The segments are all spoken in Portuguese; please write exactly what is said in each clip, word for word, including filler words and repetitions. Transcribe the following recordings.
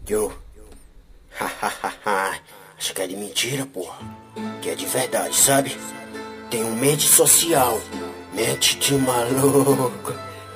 Yo, hahaha, acho que é de mentira, porra. Que é de verdade, sabe? Tenho mente social, mente de maluco.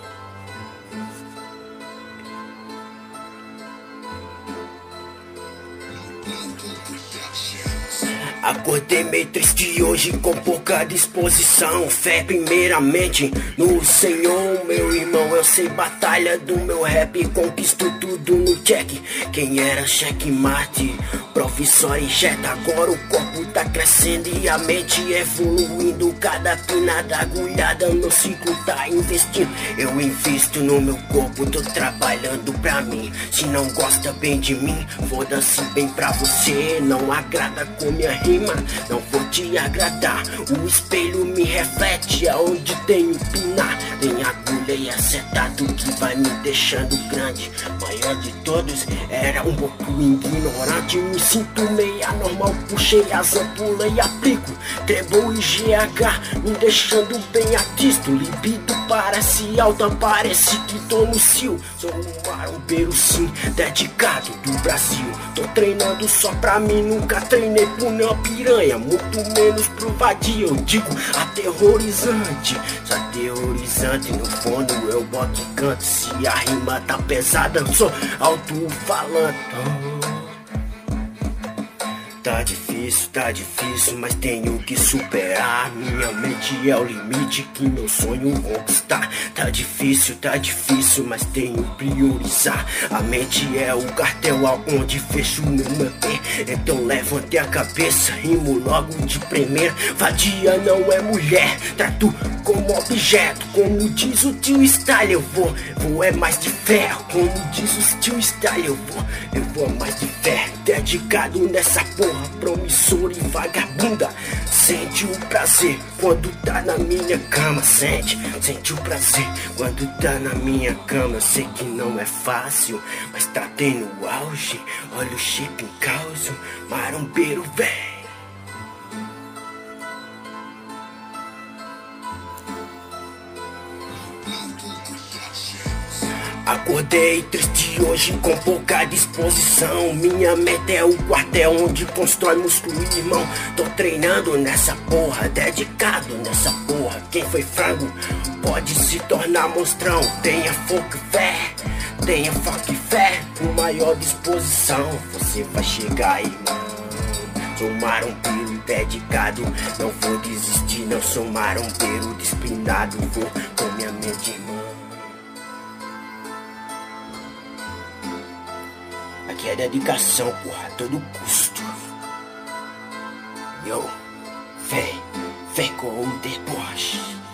Acordei meio triste hoje com pouca disposição. Fé primeiramente no Senhor, meu irmão. Eu sei batalha do meu rap, conquisto tudo no check. Quem era checkmate, professor injeta. Agora o corpo tá crescendo e a mente evoluindo. Cada pinada agulhada no ciclo tá investindo. Eu invisto no meu corpo, tô trabalhando pra mim. Se não gosta bem de mim, foda-se bem pra você. Não agrada com minha rima, não vou te agradar. O espelho me reflete aonde tenho pinar. Tem agulha e acertado que vai me deixando grande. Maior de todos, era um pouco ignorante. Me sinto meio anormal, puxei as ampulas e aplico treble e G H, me deixando bem artista. Libido parece alta, parece que tô no cio. Sou um marombeiro sim, dedicado do Brasil. Tô treinando só pra mim, nunca treinei por nenhuma piranha, muito menos pro vadio. Eu digo aterrorizante, só aterrorizante. No fundo eu boto e canto. Se a rima tá pesada, eu sou alto-falante. Oh. Tá difícil, tá difícil, mas tenho que superar. Minha mente é o limite que meu sonho conquistar. Tá difícil, tá difícil, mas tenho que priorizar. A mente é o cartel aonde fecho meu manter. Então levante a cabeça, rimo logo de primeira. Vadia não é mulher, trato como objeto. Como diz o tio Style, eu vou, vou é mais de ferro. Como diz o tio Style, eu vou, eu vou mais de ferro. Dedicado nessa porra promissora e vagabunda. Sente o prazer quando tá na minha cama. Sente, sente o prazer quando tá na minha cama. Eu sei que não é fácil, mas tá tendo auge. Olha o shape em causa, marombeiro véi. Acordei triste hoje com pouca disposição. Minha meta é o quartel onde constrói músculo, irmão. Tô treinando nessa porra, dedicado nessa porra. Quem foi frango pode se tornar monstrão. Tenha foco e fé, tenha foco e fé. Com maior disposição você vai chegar, irmão. Sou marombeiro dedicado, não vou desistir. Não sou marombeiro disciplinado, vou com minha mente, irmão. Aqui é dedicação, porra, a todo custo. Yo, fé, fé com o deboche.